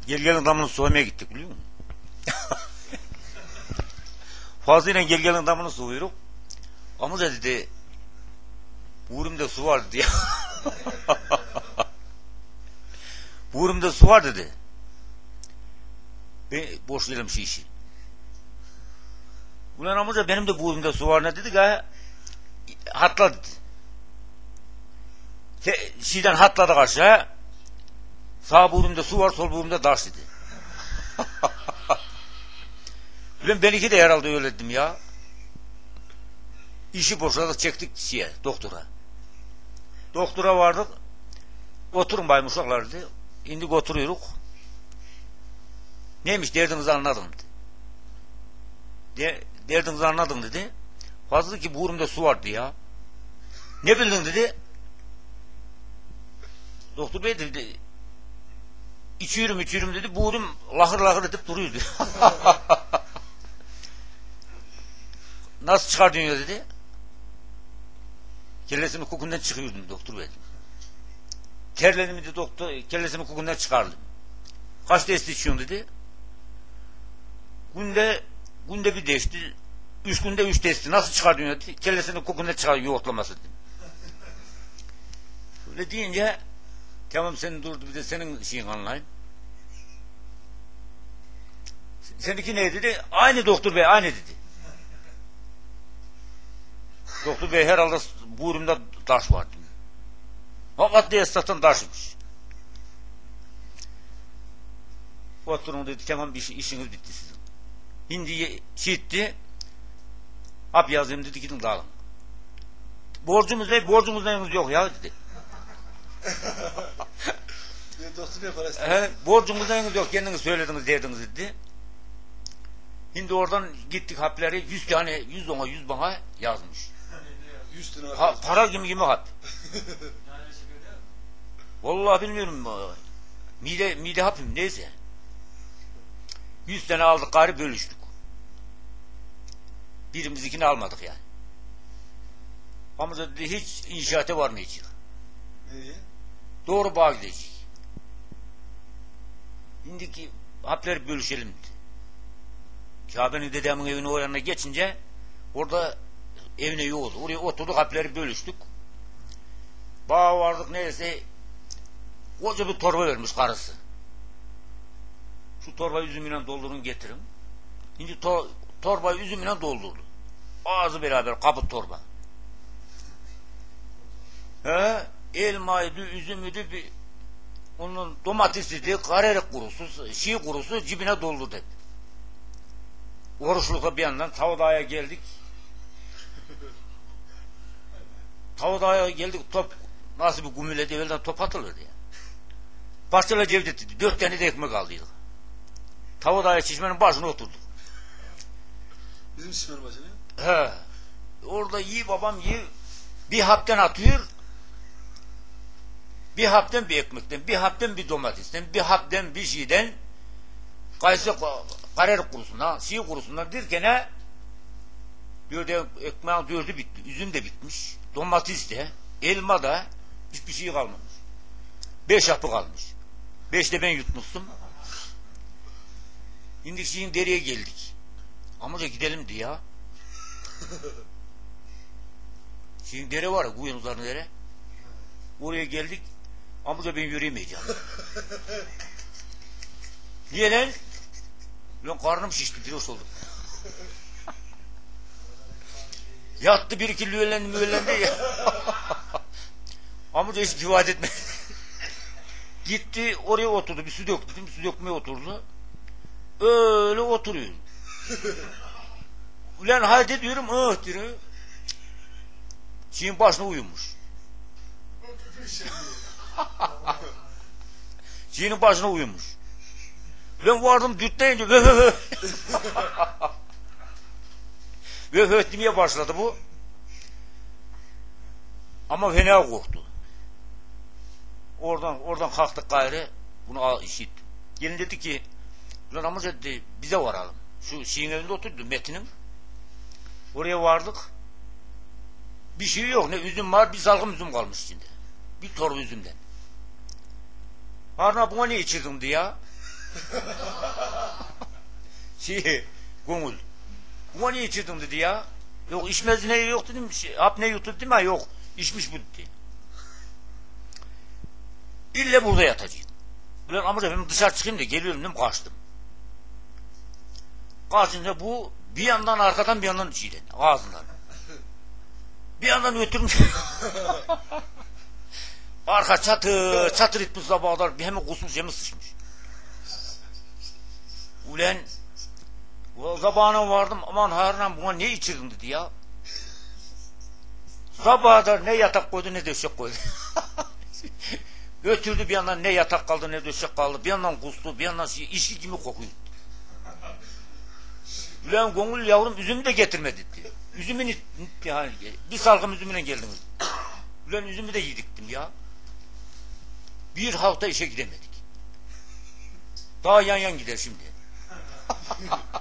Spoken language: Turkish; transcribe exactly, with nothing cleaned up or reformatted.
Gel gelin damını soğumaya gittik biliyor musun? Fazla ile gel gelin damını soğuyoruz. Amca dedi, buğrumda su var dedi ya. Buğrumda su var dedi. Ben boş değilim şu işi. Ulan amca benim de buğrumda su var ne dedi ya. Hatla dedi. Te, şeyden hatladı aşağı. Sağ buğrumda su var, sol buğrumda taş dedi. Ulan benimki de herhalde öyle dedim ya. İşi boşladık, çektik şeye, doktora. Doktora vardık. Oturun bayım uşaklar dedi. İndik oturuyoruz. Neymiş derdinizi anladım dedi. De, derdinizi anladım dedi. Fazla ki buğrumda su vardı ya. Ne bildin dedi. Doktor bey dedi. İçiyorum içiyorum dedi. Buğrum lahır lahır edip duruyordu. Nasıl çıkardın ya dedi. Kellesinin kokundan çıkıyordum doktor bey. Terledim dedi doktor. Kellesinin kokundan çıkardım. Kaç testi içiyorsun dedi. Günde günde bir değişti. Üç günde üç testi. Nasıl çıkardın ya dedi. Kellesinin kokundan çıkar yoğurtlaması dedim. Öyle deyince tamam sen durdu bir de senin şeyin anlayayım. Seninki ne dedi? Aynı doktor bey aynı dedi. Doktor bey herhalde buğrumda taş vardı. Fakat diye satan taşmış. Oturun dedi tamam bir şey, işiniz bitti sizin. Hindi şiitti. Hap yazayım dedi gidin dağılın. Borcumuz ne? Borcumuz neyimiz yok ya dedi. He, borcumuz neyimiz yok kendiniz söylediniz derdiniz dedi. Şimdi oradan gittik hapları yüz tane yüz ona yüz bana yazmış. yüz tane ha, para gibi gibi hap. Vallahi bilmiyorum. Mide, mide hapım neyse. Yüz tane aldık gari bölüştük. Birimizdekini almadık yani. Ama dedi hiç inşaata varmayacak. Neye? Doğru bağ gidecek. Şimdiki hapları bölüşelim dedi. Kabe'nin dedemin evine o yanına geçince orada evine yoğurdu. Oraya oturduk hapları bölüştük. Bağa vardık neyse koca bir torba vermiş karısı. Şu torbayı üzümüyle doldurun getirin. Şimdi to torbayı üzümüyle doldurdu. Ağzı beraber kapı torba. He, elmaydı, üzümüydü, bir, onun domatesiydi, karerik kurusu, şii kurusu cibine doldurdu hep. Oruçlukla bir yandan Tavudağ'a geldik. Tavudağ'a geldik top nasıl bir gümüledi evvelden top atılırdı ya. Parçala Cevdet dedi. Dört tane de ekmek aldıydık. Tavudağ'a çeşmenin başına oturduk. Bizim çeşmenin başına? He. Orada yi babam yi bir hapten atıyor. Bir hapten bir ekmekten, bir hapten bir domatesten, bir hapten bir şeyden kayısı karerik kurusundan, şii kurusundan derken dörde, ekmeğin dördü bitti. Üzüm de bitmiş. Domates de, elma da hiçbir şey kalmamış. Beş hapı kalmış. Beş de ben yutmuştum. Şimdi şeyin dereye geldik. Amca gidelim diye ya. Şimdi dere var ya, kuyun uzarlı dere. Oraya geldik. Amca ben yürüyemeyeceğim. Niye lan? Lan karnım şişti, piroş oldum. Yattı bir iki lüyelendi müyelendi ya. Amca hiç kifayet etmedi. Gitti oraya oturdu, bir su döktü, bir su dökmeye oturdu. Öyle oturuyor. Ulan hadi diyorum, ıh diyor. Şeyin başına uyumuş. Şeyin başına uyumuş. Ben vardım dürtleyince ve ve ve ve ve demeye başladı bu. Ama fena korktu. Oradan oradan kalktık gayrı. Bunu işit. Gelin dedi ki, ulan amca dedi, bize varalım. Şu şeyin evinde oturdu Metin'in. Oraya vardık. Bir şey yok. Ne üzüm var, bir salgım üzüm kalmış içinde. Bir torba üzümden. Harna buna ne içirdim diye ya. Şey, Gongul. Bu niye içirdin dedi ya. Yok içmez ne yok dedim. Şey, apne yuttu dedim ha yok. İçmiş bu dedi. İlle burada yatacağım. Ulan amca ben dışarı çıkayım da geliyorum dedim kaçtım. Kaçınca bu bir yandan arkadan bir yandan içiyle ağzından. Bir yandan ötürmüş. Arka çatır çatır etmiş sabahlar bir hemen kusmuş hemen sıçmış. Ulan o zabağına vardım aman Harun buna ne içirdin dedi ya. Sabahlar ne yatak koydu ne döşek koydu. Götürdü bir yandan ne yatak kaldı ne döşek kaldı bir yandan kustu bir yandan şey, içki gibi kokuyor. Ulan Gongul yavrum üzümü de getirmedi dedi. Üzümünü yani, bir salgım üzümüne geldiniz. Ulan üzümü de yediktim ya. Bir hafta işe gidemedik. Daha yan yan gider şimdi.